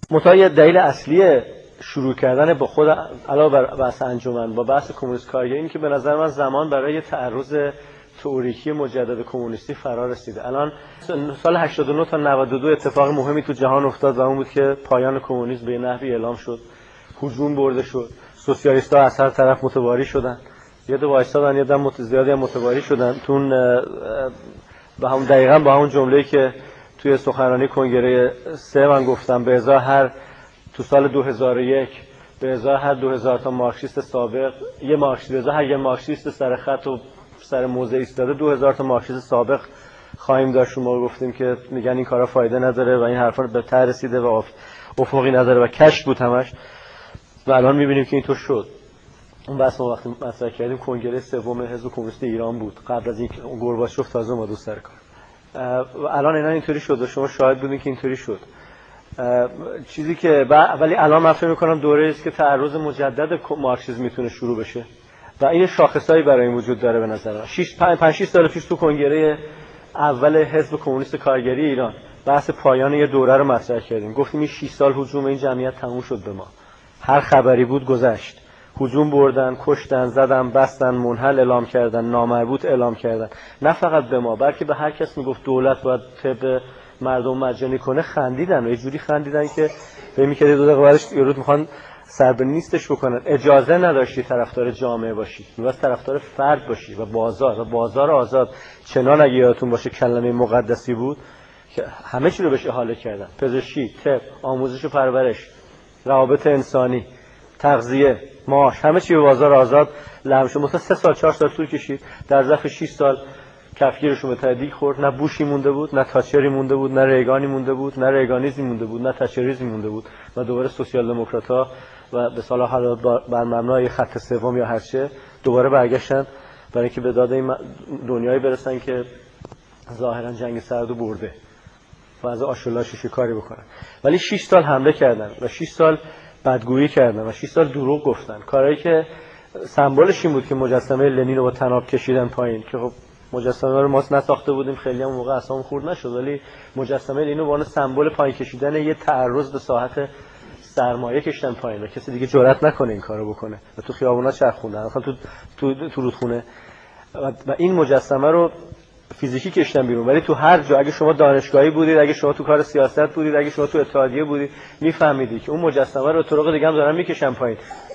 متأ دلیل اصلی شروع کردن با خود علاوه بر بحث انجمن با بحث کمونیست کارگری این که به نظر من زمان برای تعرض تئوریکی مجدد کمونیستی فرا رسیده. الان سال 89 تا 92 اتفاق مهمی تو جهان افتاد و اون بود که پایان کمونیسم به نحوی اعلام شد، هجوم برده شد، سوسیالیست‌ها از هر طرف متواری شدن، یه دو وایسادن، یه دم زیادی هم متواری شدن. تون با هم دقیقاً با همون جمله‌ای که توی سخنرانی کنگره 3 من گفتم، به ازای هر تو سال 2001 به ازای هر 2000 تا مارکسیست سابق یه مارکسیست، به ازای هر یه مارکسیست سر خط و سر موضع ایستاده 2000 تا مارکسیست سابق خواهیم داشت. ما گفتیم که میگن این کارا فایده نداره و این حرفا به ته رسیده و افقی نداره و کشف بود همش و الان میبینیم که اینطور شد. اون بحث ما وقتی مطرح کردیم کنگره سوم حزب کمونیست ایران بود قبل از اینکه گورباچوف تازه اومد سر کار و الان اینا اینطوری شد و شما شاهد بودین که اینطوری شد. چیزی که ولی الان من فکر می‌کنم دوره است که تعرض مجدد مارکسیسم میتونه شروع بشه و این شاخصایی برای این وجود داره. به نظر من 5-6 سال پیش تو کنگره اول حزب کمونیست کارگری ایران بحث پایان یه دوره رو مطرح کردیم. گفتیم این 6 سال هجوم این جمعیت تموم شد به ما. هر خبری بود گذشت. هجوم بردن، کشتن، زدن، بستن، منحل اعلام کردن، نامربوط اعلام کردن. نه فقط به ما بلکه به هر کس میگفت دولت باید طب مردم مجانی کنه خندیدن و یه جوری خندیدن که فکر می‌کردی 2 دقیقه بعدش یارو میخوان سر به نیستش بکنن. اجازه نداشتی طرفدار جامعه باشی، می‌باید طرفدار فرد باشی و بازار آزاد. چنان اگه یادتون باشه کلمه مقدسی بود که همه چی رو بهش احاله کردن. پزشکی، طب، آموزش و پرورش، روابط انسانی، تغذیه، معاش، همه چی به بازار آزاد لغو شد. مثلا 3 سال 4 سال طول کشید. در ظرف 6 سال کفگیرشون به تدیگ خورد. نه بوشی مونده بود، نه تاچری مونده بود، نه ریگانی مونده بود، نه ریگانیزمی مونده بود، نه تاچریزمی مونده بود و دوباره سوسیال دموکرات‌ها و به صلاح حال بر مبنای خط سوم یا هرچه دوباره برگشتن برای اینکه به داد این دنیایی برسن که ظاهرا جنگ سردو برده و از آشولاش کاری بکنن. ولی 6 سال حمله کردن و 6 سال بدگویی کردن و 6 سال دروغ گفتن. کاری که سمبلش این بود که مجسمه لنین رو با طناب کشیدن پایین که خب مجسمه رو ما نساخته بودیم، خیلی هم موقع اصلا خورد نشد، ولی مجسمه لنین رو به عنوان سمبل پایین کشیدن یه تعرض به ساحت سرمایه کشیدن پایین و کسی دیگه جرئت نکنه این کارو بکنه و تو خیابونا چرخوندن، مثلا تو رودخونه و این مجسمه رو فیزیکی کشیدن بیرون. ولی تو هر جا اگه شما دانشگاهی بودید، اگه شما تو کار سیاست بودید، اگه شما تو اتحادیه بودید، میفهمیدید که اون مجسمه رو طرق دیگه هم دارن میکشن پایین.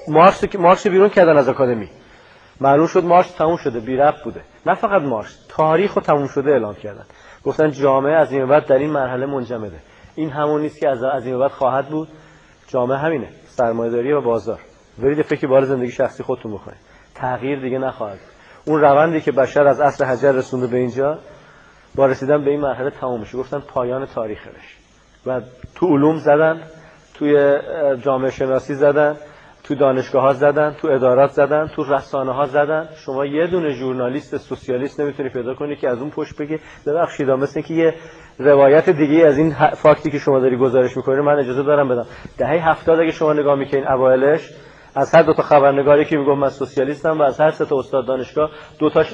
مارکس بیرون کردن از آکادمی. معلوم شد مارکس تموم شده، بی ربط بوده. نه فقط مارکس، تاریخ رو تموم شده اعلام کردن. گفتن جامعه از این بعد در این مرحله منجمده. این همون نیست که از این بعد خواهد بود. جامعه همینه، سرمایه‌داری و بازار. برید فکر بال زندگی شخصی خودتون بکنید. تغییر دیگه نخواهد. اون روندی که بشر از عصر حجر رسونده به اینجا با رسیدن به این مرحله تموم میشه. گفتن پایان تاریخش. و تو علوم زدن، توی جامعه شناسی زدن، تو دانشگاه‌ها زدن، تو ادارات زدن، تو رسانه‌ها زدن. شما یه دونه ژورنالیست سوسیالیست نمیتونی پیدا کنی که از اون پشت بگه ببخشید مثل اینکه یه روایت دیگه از این فاکتی که شما داری گزارش می‌کنی من اجازه دارم بدم. دهه 70 اگه شما نگاه می‌کنین اوایلش از هر 2 تا خبرنگاری که میگم من سوسیالیستم و از هر 3 تا استاد دانشگاه 2 تاش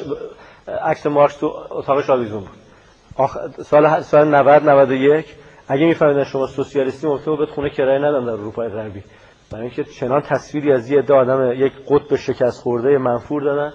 عکس مارکس تو اتاقش آویزون بود. سال 90 91 اگه می‌فهمیدن شما سوسیالیستی ممکنه بهت خونه کرایه ندن در اروپای غربی. برای اینکه چنان تصویری از یه آدم یک قطب شکست خورده منفور دادن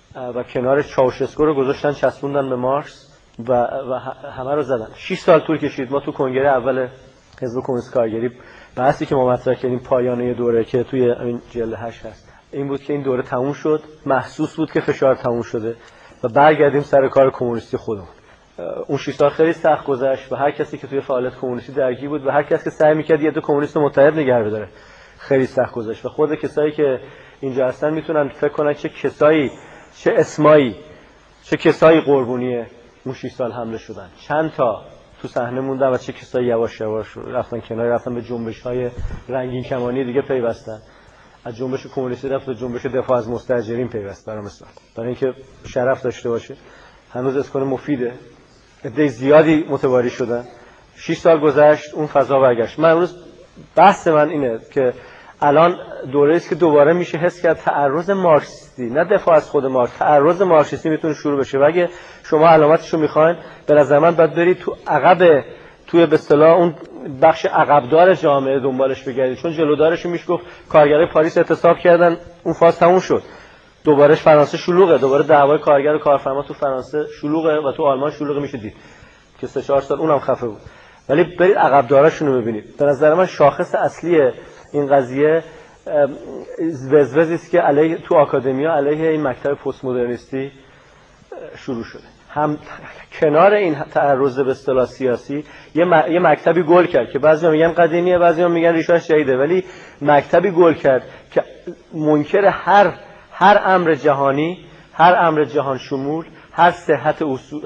و کنارش چاوشسکو رو گذاشتن چسبوندن به مارکس و همه رو زدن. 6 سال طول کشید. ما تو کنگره اول حزب کمونیست کارگری بحثی که ما مطرح کردیم پایانه دوره که توی این جلد 8 هست این بود که این دوره تموم شد، محسوس بود که فشار تموم شده و برگردیم سر کار کمونیستی خودمون. اون 6 سال خیلی سخت گذشت و هر کسی که توی فعالیت کمونیستی درگیر بود و هر کسی که سعی می‌کرد یه دو کمونیست متحد نگه بداره خیلی سخت گذشت و خود کسایی که اینجا هستن میتونن فکر کنن چه کسایی، چه اسمایی، چه کسایی قربونی اون 6 سال حمله شدن. چند تا تو صحنه موندن و چه کسایی یواش یواش رفتن کنار، رفتن به جنبش‌های رنگین کمانی دیگه پیوستن. از جنبش کمونیستی رفت به جنبش دفاع از مستاجرین پیوست. برای اینکه شرف داشته باشه. هنوز اسکان مفیده. عده زیادی متواری شدن. 6 سال گذشت، اون فضا برگشت. من امروز بحث من اینه که الان دوره است که دوباره میشه حس کرد تعرض مارکسیستی، نه دفاع از خود مارکس، تعرض مارکسیستی میتونه شروع بشه و اگه شما علامتشو میخواین به نظر من باید برید تو عقب توی به اصطلاح اون بخش عقبدار جامعه دنبالش بگردید، چون جلودارش میشه گفت کارگرای پاریس اعتصاب کردن، اون فاز تموم شد، دوباره فرانسه شلوغه، دوباره دعوای کارگر و کارفرما تو فرانسه شلوغه و تو آلمان شلوغه میشه دید که 3-4 سال اونم خفه بود. ولی برید عقبداراشون رو ببینید. به نظر من شاخص اصلی این قضیه وزوزی است که علیه تو آکادمیا علیه این مکتب پست مدرنیستی شروع شده. هم کنار این تعرض به اصطلاح سیاسی یه مکتبی گل کرد که بعضیا میگن قدیمیه، بعضیا میگن ریشه‌اش جدیده، ولی مکتبی گل کرد که منکر هر امر جهانی، هر امر جهان شمول، هر صحت اصول،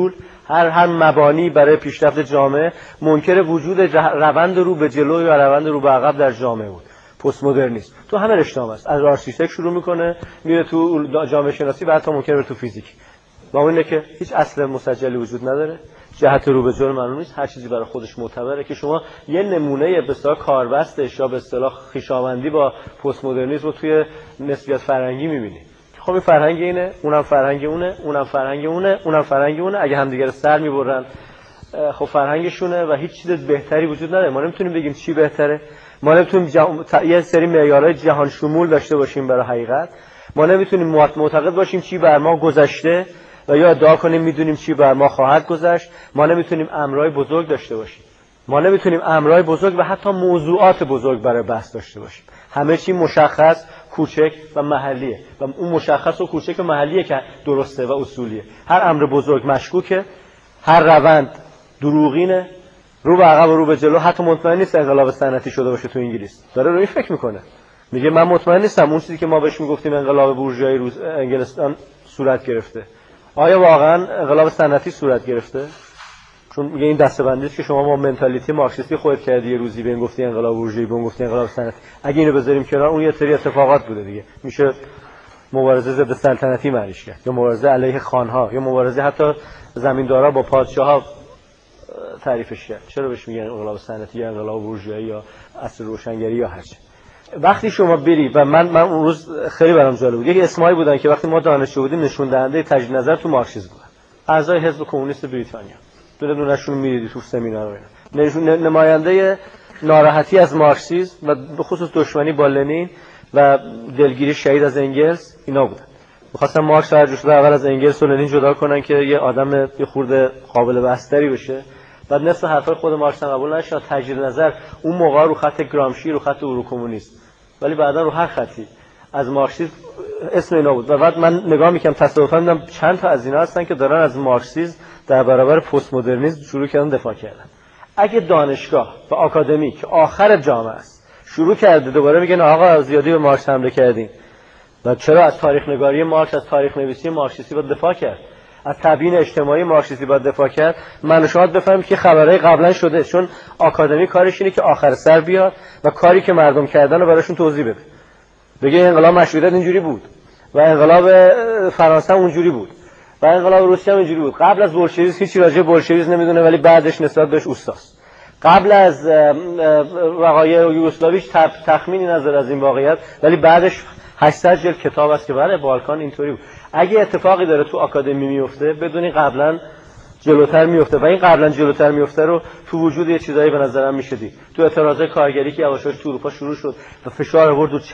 هر مبانی برای پیشرفت جامعه، منکر وجود روند رو به جلو یا روند رو به عقب در جامعه بود. پست مدرنیسم تو همه رشته‌ام است، از آرشیتکت شروع میکنه میره تو جامعه شناسی و حتی ممکنه بره تو فیزیک. با اینه که هیچ اصل مسجلی وجود نداره، جهت رو به جلو معلوم نیست، هر چیزی برای خودش معتبره که شما یه نمونه به اصطلاح کاربستش یا به اصطلاح خویشاوندی با پست مدرنیسم رو توی نسبیت فرهنگی می‌بینید. خب این فرهنگ اینه، اونم فرهنگ اونه، اونم فرهنگ اونه، اونم فرهنگ اونه، اگه همدیگه رو سر می‌برن خب فرهنگشونه و هیچ چیز بهتری وجود نداره. ما نمیتونیم بگیم چی بهتره، ما نمیتونیم یه سری معیارهای جهان شمول داشته باشیم برای حقیقت، ما نمیتونیم معتقد باشیم چی بر ما گذشته و یا ادعا کنیم میدونیم چی بر ما خواهد گذشت. ما نمیتونیم امرای بزرگ داشته باشیم، ما نمیتونیم امرای بزرگ و حتی موضوعات بزرگ برای بحث داشته باشیم. همه چی مشخص، کوچک و محلیه و اون مشخص و کوچک و محلیه که درسته و اصولیه. هر امر بزرگ مشکوکه، هر روند دروغینه، رو به عقب و رو به جلو. حتی مطمئن نیست انقلاب صنعتی شده باشه تو انگلیس، داره روی فکر میکنه، میگه من مطمئن نیستم اون چیزی که ما بهش میگفتیم انقلاب بورژوایی روز انگلستان صورت گرفته. آیا واقعا انقلاب صنعتی صورت گرفته؟ چون میگه این دسته‌بندی است که شما با منتالیتی مارکسیستی خودت کردی، یه روزی بهم گفتی انقلاب بورژوایی، بهم گفتی انقلاب صنعتی. اگه اینو بذاریم کنار، اون یه سری اتفاقات بوده دیگه، میشه مبارزه ضد سلطنتی معنیش کرد، یا مبارزه علیه خانها، یا مبارزه حتی زمیندارا با پادشاه‌ها تعریفش کرد. چرا بهش میگن انقلاب صنعتی یا انقلاب بورژوایی یا عصر روشنگری یا هر چی؟ وقتی شما بری و من اون روز خیلی برام جالب بود، یک اسمایی بودن که وقتی ما دانشجو بودیم نشون دهنده تجدید نظر تو مارکسیسم بودن، اعضای حزب کمونیست بریتانیا، دونشون می‌دیدی تو سمینار و اینا، نشون نماینده ناراحتی از مارکسیسم و به خصوص دشمنی با لنین و دلگیری شهید از انگلس اینا بودن. می‌خواستن مارکس هر جور اول از انگلس و لنین جدا کنن که یه آدم یه خورده قابل بستری بشه. بعد نصف حرفای خود مارکس هم قبول نشد، تجدید نظر اون موقع رو خط گرامشی، رو خط اروکمونیست، ولی بعدا رو هر خطی از مارکسیسم اسم اینا بود. و بعد من نگاه میکنم تصادفاً دیدم چند تا از اینا هستن که دارن از مارکسیسم در برابر پست مدرنیسم شروع کردن دفاع کردن. اگه دانشگاه و آکادمی که آخر جامعه است شروع کرده دوباره میگن آقا زیادی به مارکس حمله کردین، و چرا از تاریخ نگاری مارکس، از تاریخ نویسی مارکسیستی باید دفاع کرد، از تبیین اجتماعی مارکسیستی باید دفاع کرد، من و شما بفهمیم که خبرهای قبلا شده، چون آکادمی کارش اینه که آخر سر بیاد و کاری که مردم کردن رو براشون توضیح بده، بگه انقلاب مشروطیت اینجوری بود و انقلاب فرانسه اونجوری بود و انقلاب روسیه هم اینجوری بود. قبل از بولشویسم هیچ راجع به بولشویسم نمیدونه ولی بعدش نسبت بهش اوستاست. قبل از وقایع یوگسلاوی تخمینی نداره از این واقعیت، ولی بعدش 800 جلد کتاب است که برای بالکان اینطوری بود. اگه اتفاقی داره تو آکادمی میفته بدونی قبلا جلوتر میفته و این قبلا جلوتر میفته رو تو وجود یه چیزایی به نظرم میشه دید. تو اعتراضای کارگری که یواش یواش تو اروپا شروع شد و فشار آورد رو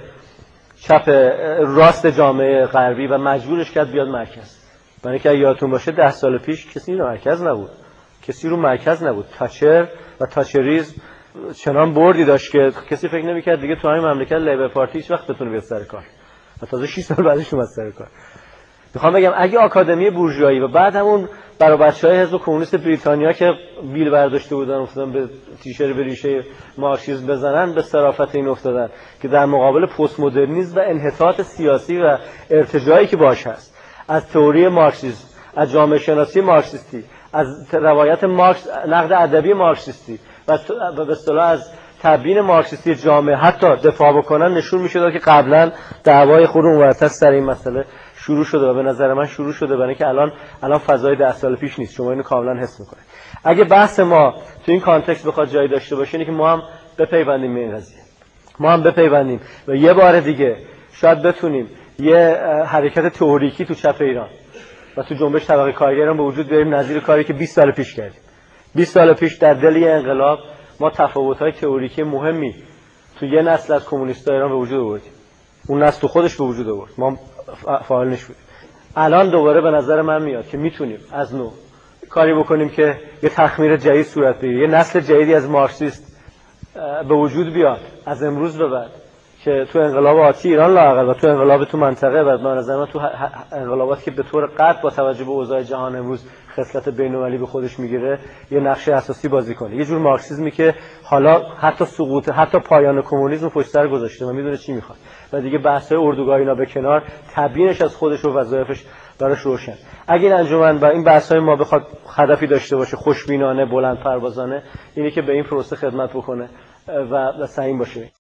چپ راست جامعه غربی و مجبورش کرد بیاد مرکز. برای که یادتون باشه 10 سال پیش کسی رو مرکز نبود، کسی رو مرکز نبود. تاچر و تاچریزم چنان بردی داشت که کسی فکر نمی‌کرد دیگه تو همین مملکت لیبر پارتی هیچ وقت بتونه بیاد سر کار. و تازه 6 سال بعدش اومد سر کار. میخوام بگم اگه آکادمی بورژوایی و بعد همون برای بچهای حزب کمونیست بریتانیا که بیل برداشته بودن افتادن به تیشر به ریشه مارکسیسم بزنن، به صرافت این افتادن که در مقابل پست مدرنیسم و انحطاط سیاسی و ارتجاعی که باش هست، از تئوری مارکسیسم، از جامعه شناسی مارکسیستی، از روایت مارکس، نقد ادبی مارکسیستی و به اصطلاح از تبیین مارکسیستی جامعه حتی دفاع بکنن، نشون میشه که قبلا دعوای خود اونورتر سر این مسئله شروع شده و به نظر من شروع شده، برای اینکه الان فضای 10 سال پیش نیست. شما اینو کاملا حس میکنید. اگه بحث ما تو این کانتکست بخواد جایی داشته باشه اینه که ما هم بپیوندیم به این قضیه، ما هم بپیوندیم و یه بار دیگه شاید بتونیم یه حرکت تئوریکی تو چپ ایران و تو جنبش طبقه کارگران به وجود بیاریم، نظیر کاری که 20 سال پیش کردیم. 20 سال پیش در دل یه انقلاب ما تفاوت‌های تئوریکی مهمی تو یه نسل از کمونیست‌های ایران به وجود آوردیم. اون نسل تو خودش به وجود آورد، ما فاعل نشدیم. الان دوباره به نظر من میاد که میتونیم از نو کاری بکنیم که یه تخمیر جدید صورت بگیره، یه نسل جدیدی از مارکسیست به وجود بیاد از امروز به بعد که تو انقلاب آتی ایران لااقل و تو انقلاب تو منطقه و به نظر من تو انقلاباتی که به طور قطع با توجه به اوضاع جهان امروز خصلت بین‌المللی به خودش میگیره یه نقش اساسی بازی کنه. یه جور مارکسیسمی که حالا حتی سقوط، حتی پایان کمونیسم پشت سر گذاشته و میدونه چی میخواد و دیگه بحث‌های اردوگاه اینا به کنار، تبیینش از خودش و وظایفش براش روشن. اگه این انجمن و این بحث‌های ما بخواد هدفی داشته باشه خوشبینانه، بلند پروازانه، اینه که به این پروسه خدمت بکنه و سعیم باشه.